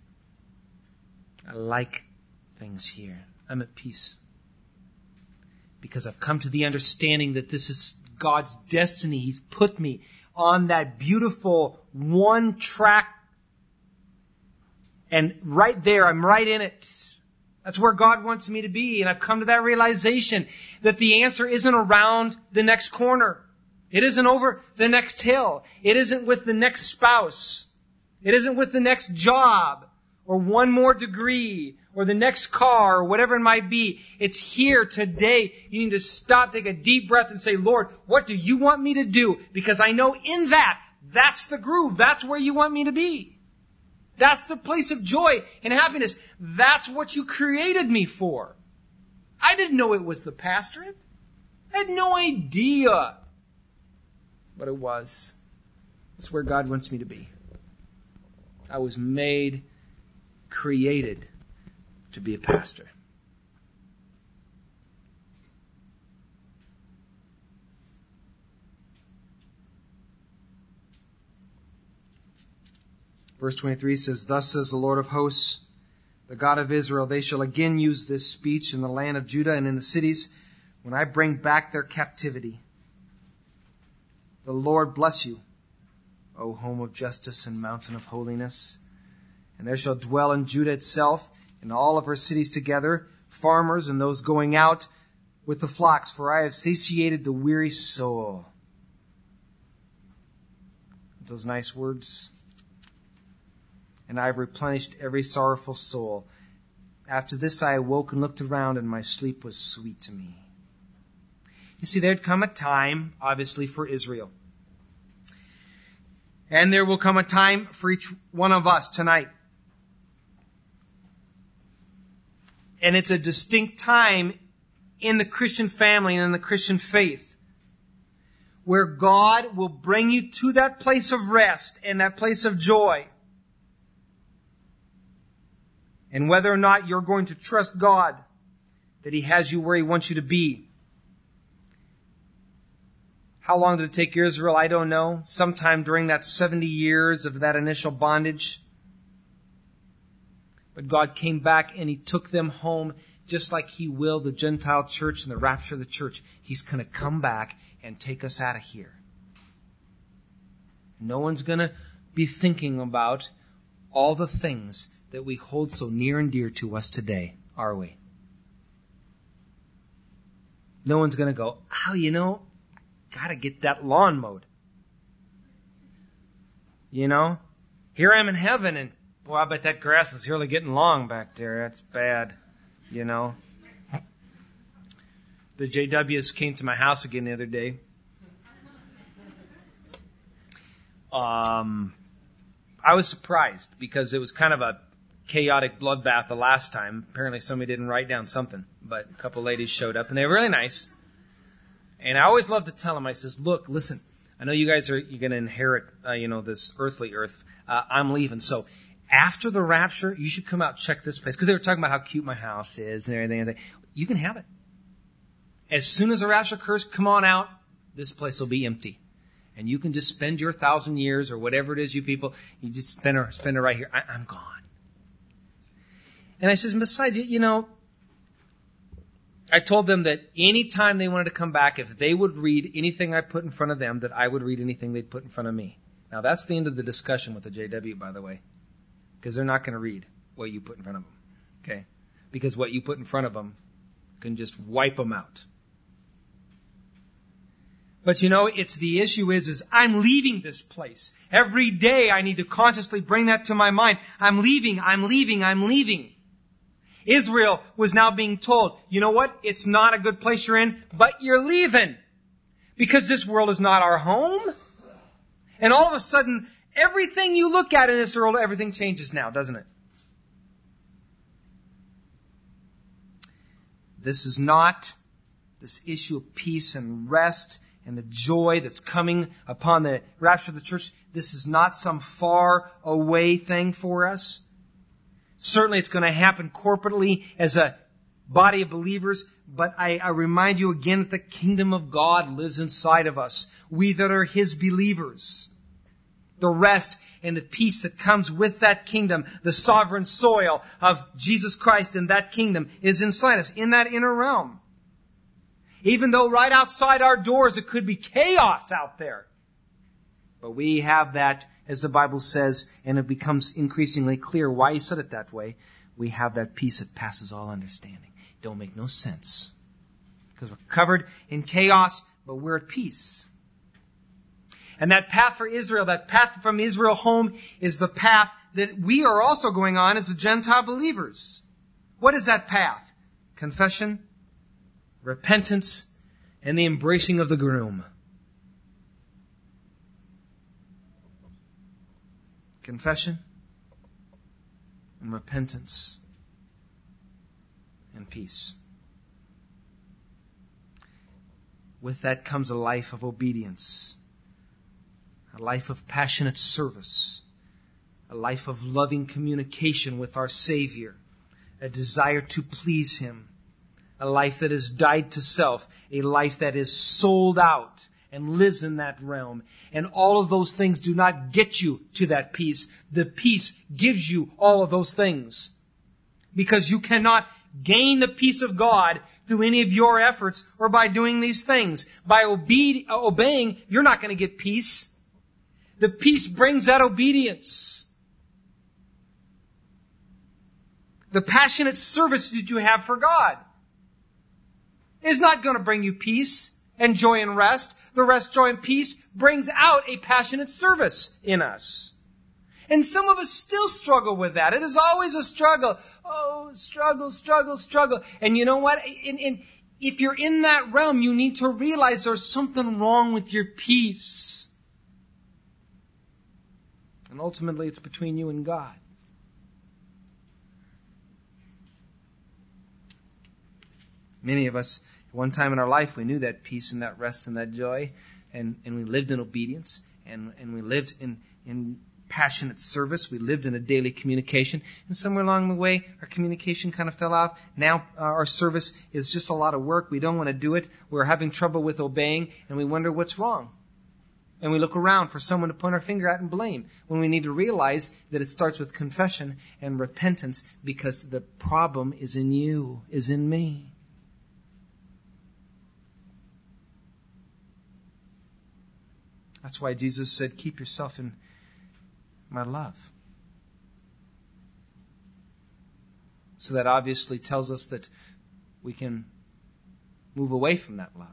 I like things here. I'm at peace. Because I've come to the understanding that this is God's destiny. He's put me on that beautiful one track. And right there, I'm right in it. That's where God wants me to be. And I've come to that realization that the answer isn't around the next corner. It isn't over the next hill. It isn't with the next spouse. It isn't with the next job or one more degree or the next car or whatever it might be. It's here today. You need to stop, take a deep breath and say, Lord, what do you want me to do? Because I know in that, that's the groove. That's where you want me to be. That's the place of joy and happiness. That's what you created me for. I didn't know it was the pastorate. I had no idea. But it was. It's where God wants me to be. I was made, created to be a pastor. Verse twenty-three says, Thus says the Lord of hosts, the God of Israel, they shall again use this speech in the land of Judah and in the cities when I bring back their captivity. The Lord bless you, O home of justice and mountain of holiness. And there shall dwell in Judah itself, and all of her cities together, farmers and those going out with the flocks, for I have satiated the weary soul. Those nice words. And I have replenished every sorrowful soul. After this I awoke and looked around, and my sleep was sweet to me. You see, there'd come a time, obviously, for Israel. And there will come a time for each one of us tonight. And it's a distinct time in the Christian family and in the Christian faith where God will bring you to that place of rest and that place of joy. And whether or not you're going to trust God that He has you where He wants you to be. How long did it take Israel? I don't know. Sometime during that seventy years of that initial bondage. But God came back and He took them home just like He will the Gentile church and the rapture of the church. He's going to come back and take us out of here. No one's going to be thinking about all the things that we hold so near and dear to us today, are we? No one's going to go, oh, you know, gotta get that lawn mowed. You know? Here I'm in heaven and, boy, I bet that grass is really getting long back there. That's bad. You know? The J Ws came to my house again the other day. Um, I was surprised because it was kind of a chaotic bloodbath the last time. Apparently somebody didn't write down something, but a couple ladies showed up and they were really nice. And I always love to tell them, I says, look, listen, I know you guys are you're going to inherit, uh, you know, this earthly earth. Uh, I'm leaving. So after the rapture, you should come out and check this place. Because they were talking about how cute my house is and everything. I say, you can have it. As soon as the rapture occurs, come on out. This place will be empty. And you can just spend your thousand years or whatever it is, you people, you just spend it, spend it right here. I, I'm gone. And I says, besides, you know, I told them that any time they wanted to come back, if they would read anything I put in front of them, that I would read anything they'd put in front of me. Now, that's the end of the discussion with the J W, by the way, because they're not going to read what you put in front of them, okay? Because what you put in front of them can just wipe them out. But you know, it's the issue is, is I'm leaving this place. Every day I need to consciously bring that to my mind. I'm leaving, I'm leaving, I'm leaving. Israel was now being told, you know what? It's not a good place you're in, but you're leaving. Because this world is not our home. And all of a sudden, everything you look at in this world, everything changes now, doesn't it? This is not this issue of peace and rest and the joy that's coming upon the rapture of the church. This is not some far away thing for us. Certainly it's going to happen corporately as a body of believers, but I, I remind you again that the kingdom of God lives inside of us. We that are His believers. The rest and the peace that comes with that kingdom, the sovereign soil of Jesus Christ in that kingdom is inside us, in that inner realm. Even though right outside our doors it could be chaos out there. But we have that, as the Bible says, and it becomes increasingly clear why He said it that way. We have that peace that passes all understanding. It don't make no sense. Because we're covered in chaos, but we're at peace. And that path for Israel, that path from Israel home, is the path that we are also going on as the Gentile believers. What is that path? Confession, repentance, and the embracing of the groom. Confession and repentance and peace. With that comes a life of obedience, a life of passionate service, a life of loving communication with our Savior, a desire to please Him, a life that has died to self, a life that is sold out and lives in that realm. And all of those things do not get you to that peace. The peace gives you all of those things. Because you cannot gain the peace of God through any of your efforts or by doing these things. By obe- obeying, you're not going to get peace. The peace brings that obedience. The passionate service that you have for God is not going to bring you peace and joy and rest. The rest, joy, and peace brings out a passionate service in us. And some of us still struggle with that. It is always a struggle. Oh, struggle, struggle, struggle. And you know what? In, in, if you're in that realm, you need to realize there's something wrong with your peace. And ultimately, it's between you and God. Many of us, at one time in our life, we knew that peace and that rest and that joy, and, and we lived in obedience, and, and we lived in, in passionate service. We lived in a daily communication, and somewhere along the way, our communication kind of fell off. Now uh, our service is just a lot of work. We don't want to do it. We're having trouble with obeying, and we wonder what's wrong. And we look around for someone to point our finger at and blame, when we need to realize that it starts with confession and repentance, because the problem is in you, is in me. That's why Jesus said, keep yourself in my love. So that obviously tells us that we can move away from that love.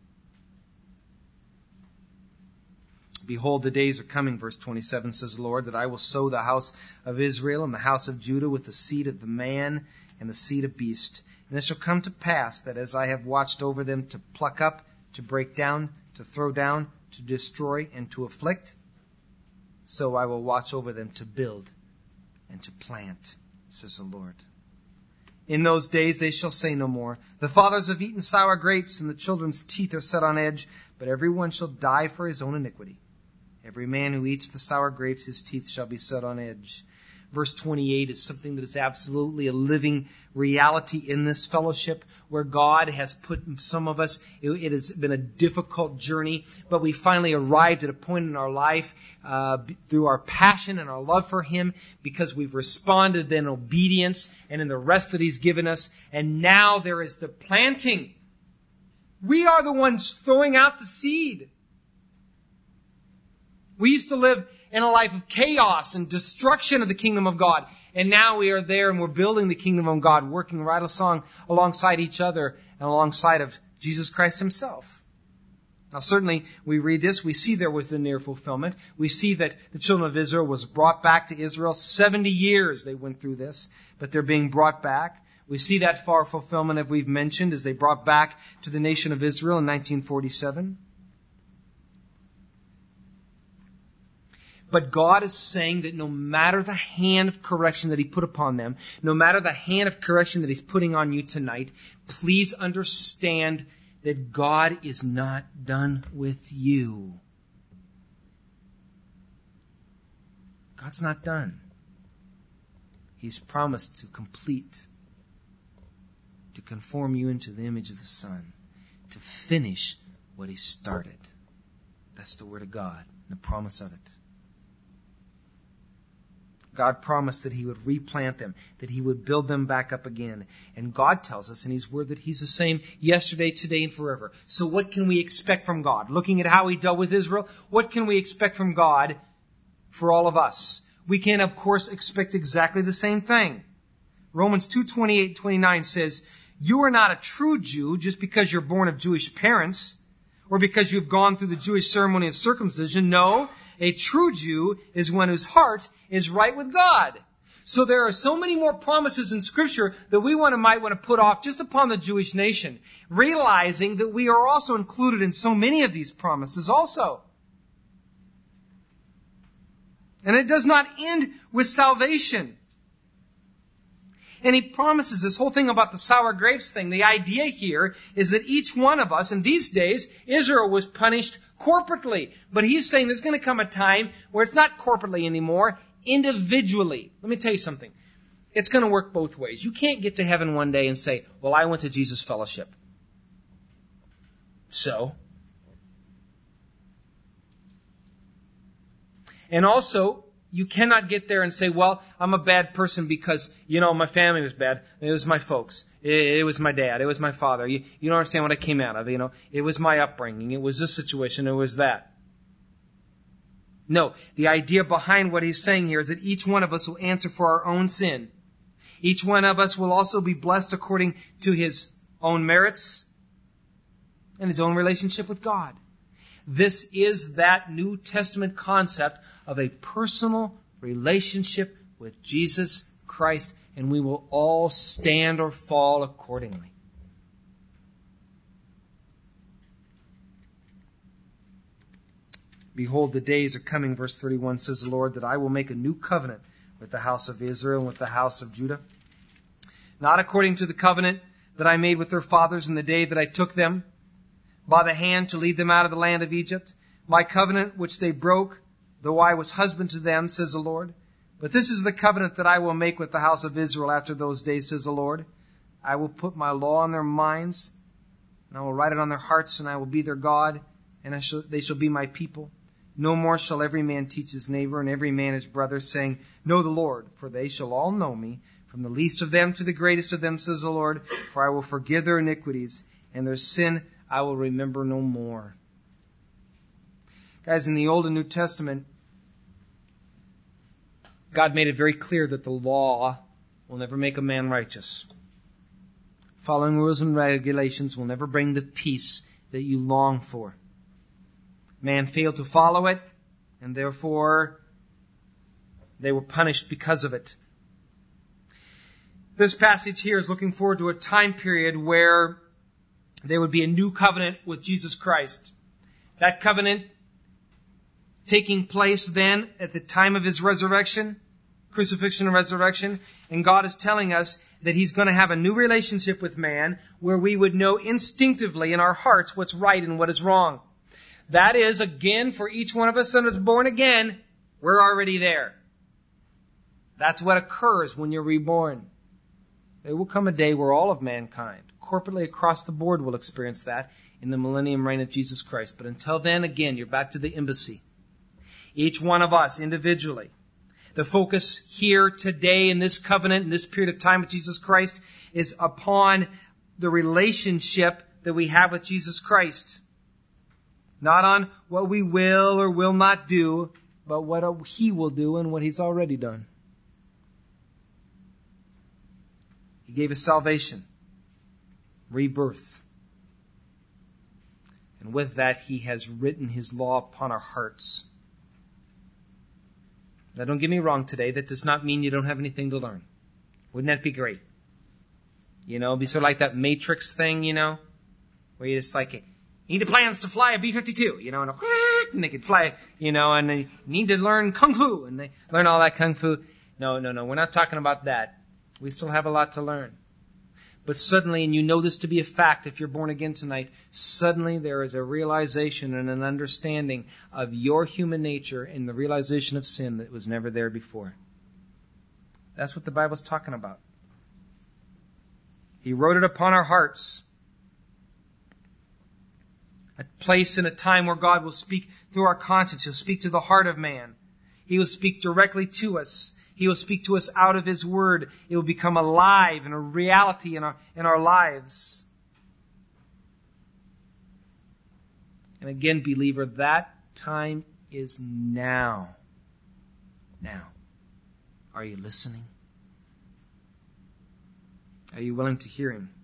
Behold, the days are coming, verse twenty-seven says the Lord, that I will sow the house of Israel and the house of Judah with the seed of the man and the seed of beast. And it shall come to pass that as I have watched over them to pluck up, to break down, to throw down, to destroy, and to afflict, so I will watch over them to build and to plant, says the Lord. In those days they shall say no more, the fathers have eaten sour grapes, and the children's teeth are set on edge, but everyone shall die for his own iniquity. Every man who eats the sour grapes, his teeth shall be set on edge. Verse twenty-eight is something that is absolutely a living reality in this fellowship, where God has put some of us, it, it has been a difficult journey, but we finally arrived at a point in our life uh, through our passion and our love for Him, because we've responded in obedience and in the rest that He's given us. And now there is the planting. We are the ones throwing out the seed. We used to live in a life of chaos and destruction of the kingdom of God. And now we are there and we're building the kingdom of God, working right along, alongside each other and alongside of Jesus Christ Himself. Now certainly we read this, we see there was the near fulfillment. We see that the children of Israel was brought back to Israel. seventy years they went through this, but they're being brought back. We see that far fulfillment, as we've mentioned, as they brought back to the nation of Israel in nineteen forty-seven. But God is saying that no matter the hand of correction that He put upon them, no matter the hand of correction that He's putting on you tonight, please understand that God is not done with you. God's not done. He's promised to complete, to conform you into the image of the Son, to finish what He started. That's the Word of God, and the promise of it. God promised that He would replant them, that He would build them back up again. And God tells us in His Word that He's the same yesterday, today, and forever. So what can we expect from God? Looking at how He dealt with Israel, what can we expect from God for all of us? We can, of course, expect exactly the same thing. Romans two twenty-eight twenty-nine says, "You are not a true Jew just because you're born of Jewish parents or because you've gone through the Jewish ceremony of circumcision. No, a true Jew is one whose heart is right with God." So there are so many more promises in Scripture that we want to, might want to put off just upon the Jewish nation, realizing that we are also included in so many of these promises also. And it does not end with salvation. And He promises this whole thing about the sour grapes thing. The idea here is that each one of us, in these days, Israel was punished corporately. But He's saying there's going to come a time where it's not corporately anymore, individually. Let me tell you something. It's going to work both ways. You can't get to heaven one day and say, "Well, I went to Jesus Fellowship." So? And also, you cannot get there and say, "Well, I'm a bad person because, you know, my family was bad. It was my folks. It, it was my dad. It was my father. You, you don't understand what I came out of. You know, it was my upbringing. It was this situation. It was that." No, the idea behind what He's saying here is that each one of us will answer for our own sin. Each one of us will also be blessed according to his own merits and his own relationship with God. This is that New Testament concept of a personal relationship with Jesus Christ, and we will all stand or fall accordingly. "Behold, the days are coming," verse thirty-one says the Lord, "that I will make a new covenant with the house of Israel and with the house of Judah. Not according to the covenant that I made with their fathers in the day that I took them by the hand to lead them out of the land of Egypt. My covenant which they broke, though I was husband to them, says the Lord. But this is the covenant that I will make with the house of Israel after those days, says the Lord. I will put my law on their minds, and I will write it on their hearts, and I will be their God, and I shall, they shall be my people. No more shall every man teach his neighbor and every man his brother, saying, Know the Lord, for they shall all know me, from the least of them to the greatest of them, says the Lord. For I will forgive their iniquities, and their sin I will remember no more." Guys, in the Old and New Testament, God made it very clear that the law will never make a man righteous. Following rules and regulations will never bring the peace that you long for. Man failed to follow it, and therefore they were punished because of it. This passage here is looking forward to a time period where there would be a new covenant with Jesus Christ. That covenant taking place then at the time of His resurrection, crucifixion and resurrection. And God is telling us that He's going to have a new relationship with man where we would know instinctively in our hearts what's right and what is wrong. That is, again, for each one of us that is born again, we're already there. That's what occurs when you're reborn. There will come a day where all of mankind, corporately across the board, will experience that in the millennium reign of Jesus Christ. But until then, again, you're back to the embassy. Each one of us individually. The focus here today in this covenant, in this period of time with Jesus Christ, is upon the relationship that we have with Jesus Christ. Not on what we will or will not do, but what He will do and what He's already done. He gave us salvation, rebirth. And with that, He has written His law upon our hearts. Now, don't get me wrong today. That does not mean you don't have anything to learn. Wouldn't that be great? You know, it'd be sort of like that Matrix thing, you know, where you just like, you need the plans to fly a B fifty-two, you know, and, and they could fly, you know, and they need to learn Kung Fu, and they learn all that Kung Fu. No, no, no, we're not talking about that. We still have a lot to learn. But suddenly, and you know this to be a fact if you're born again tonight, suddenly there is a realization and an understanding of your human nature and the realization of sin that was never there before. That's what the Bible's talking about. He wrote it upon our hearts. A place and a time where God will speak through our conscience. He'll speak to the heart of man. He will speak directly to us. He will speak to us out of His Word. It will become alive and a reality in our, in our lives. And again, believer, that time is now. Now. Are you listening? Are you willing to hear Him?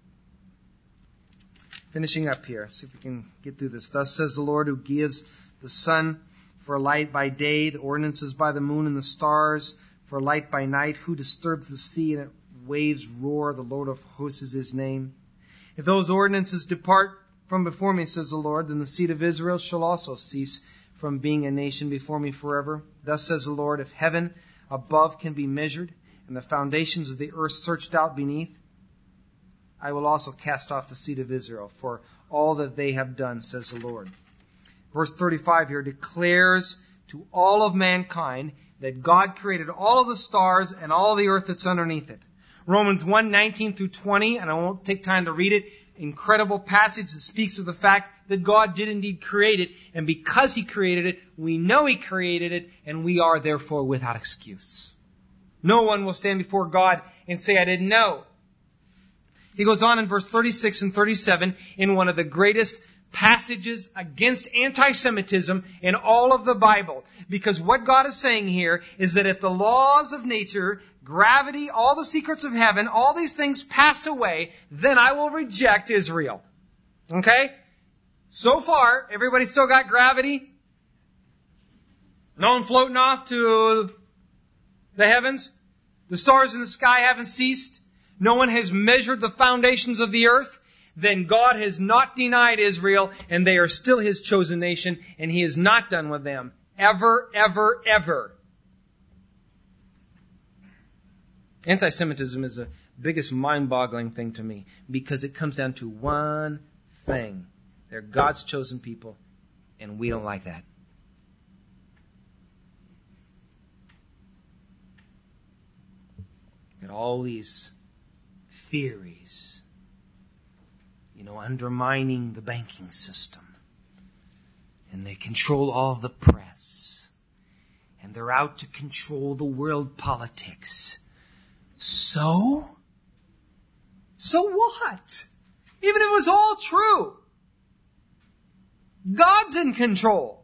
Finishing up here. See if we can get through this. Thus says the Lord, who gives the sun for a light by day, the ordinances by the moon and the stars, for a light by night, who disturbs the sea and its waves roar, the Lord of hosts is His name. If those ordinances depart from before me, says the Lord, then the seed of Israel shall also cease from being a nation before me forever. Thus says the Lord, if heaven above can be measured, and the foundations of the earth searched out beneath, I will also cast off the seed of Israel for all that they have done, says the Lord. Verse thirty-five here declares to all of mankind that God created all of the stars and all the earth that's underneath it. Romans one, nineteen through twenty, and I won't take time to read it, incredible passage that speaks of the fact that God did indeed create it, and because He created it, we know He created it, and we are therefore without excuse. No one will stand before God and say, I didn't know. He goes on in verse thirty-six and thirty-seven in one of the greatest passages against anti-Semitism in all of the Bible. Because what God is saying here is that if the laws of nature, gravity, all the secrets of heaven, all these things pass away, then I will reject Israel. Okay? So far, everybody still got gravity? No one floating off to the heavens? The stars in the sky haven't ceased? No one has measured the foundations of the earth? Then God has not denied Israel, and they are still His chosen nation, and He is not done with them. Ever, ever, ever. Anti-Semitism is the biggest mind-boggling thing to me, because it comes down to one thing. They're God's chosen people, and we don't like that. Got all these theories, you know, undermining the banking system. And they control all the press. And they're out to control the world politics. So? So what? Even if it was all true, God's in control.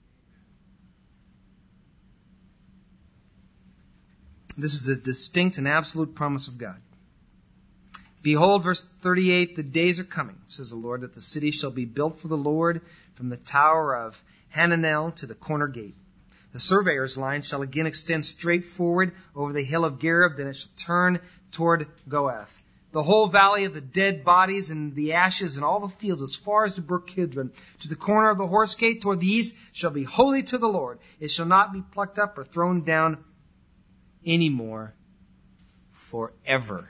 This is a distinct and absolute promise of God. Behold, verse thirty-eight, the days are coming, says the Lord, that the city shall be built for the Lord from the tower of Hananel to the corner gate. The surveyor's line shall again extend straight forward over the hill of Gareb, then it shall turn toward Goath. The whole valley of the dead bodies and the ashes and all the fields as far as the brook Kidron, to the corner of the horse gate toward the east, shall be holy to the Lord. It shall not be plucked up or thrown down anymore forever.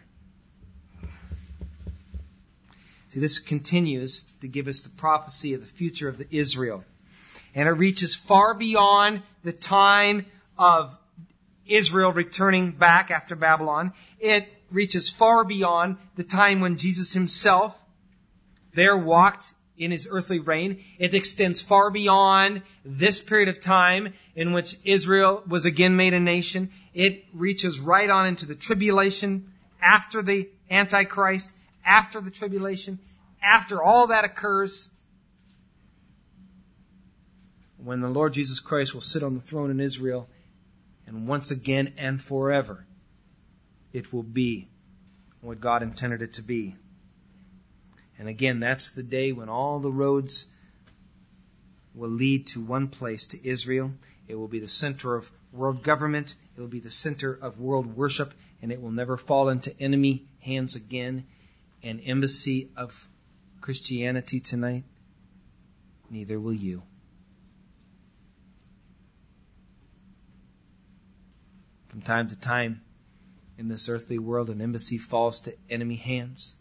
See, this continues to give us the prophecy of the future of the Israel. And it reaches far beyond the time of Israel returning back after Babylon. It reaches far beyond the time when Jesus himself there walked in his earthly reign. It extends far beyond this period of time in which Israel was again made a nation. It reaches right on into the tribulation, after the Antichrist, after the tribulation, after all that occurs, when the Lord Jesus Christ will sit on the throne in Israel, and once again and forever, it will be what God intended it to be. And again, that's the day when all the roads will lead to one place, to Israel. It will be the center of world government. It will be the center of world worship, and it will never fall into enemy hands again. An embassy of Christianity tonight, neither will you. From time to time, in this earthly world, an embassy falls to enemy hands.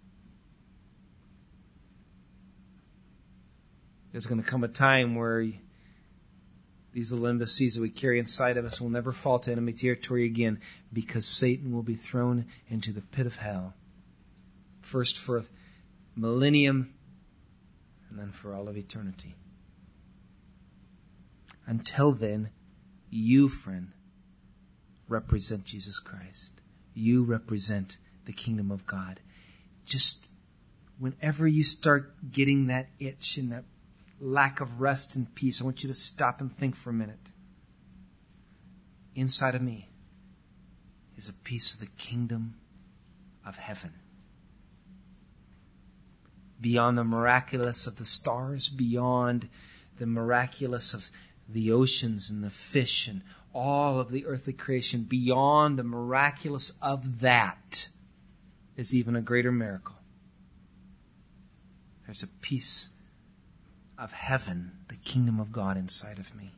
There's going to come a time where these little embassies that we carry inside of us will never fall to enemy territory again, because Satan will be thrown into the pit of hell. First for a millennium, and then for all of eternity. Until then, you, friend, represent Jesus Christ. You represent the kingdom of God. Just whenever you start getting that itch and that lack of rest and peace, I want you to stop and think for a minute. Inside of me is a piece of the kingdom of heaven. Beyond the miraculous of the stars, beyond the miraculous of the oceans and the fish and all of the earthly creation, beyond the miraculous of that is even a greater miracle. There's a piece of heaven, the kingdom of God inside of me.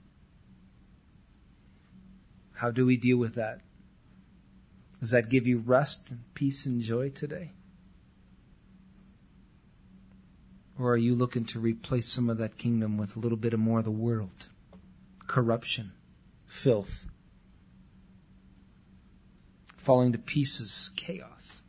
How do we deal with that? Does that give you rest and peace and joy today? Or are you looking to replace some of that kingdom with a little bit of more of the world? Corruption, filth, falling to pieces, chaos.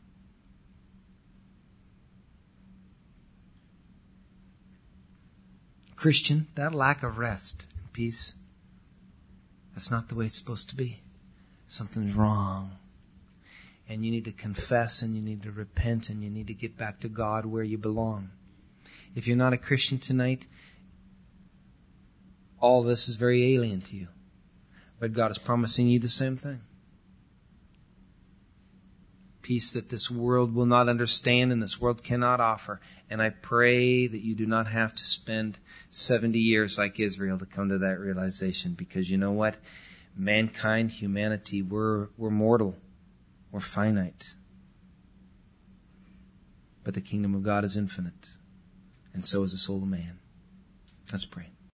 Christian, that lack of rest and peace, that's not the way it's supposed to be. Something's wrong. And you need to confess, and you need to repent, and you need to get back to God where you belong. If you're not a Christian tonight, all this is very alien to you. But God is promising you the same thing. Peace that this world will not understand and this world cannot offer. And I pray that you do not have to spend seventy years like Israel to come to that realization. Because you know what? Mankind, humanity, we're, we're mortal. We're finite. But the kingdom of God is infinite. And so is the soul of man. Let's pray.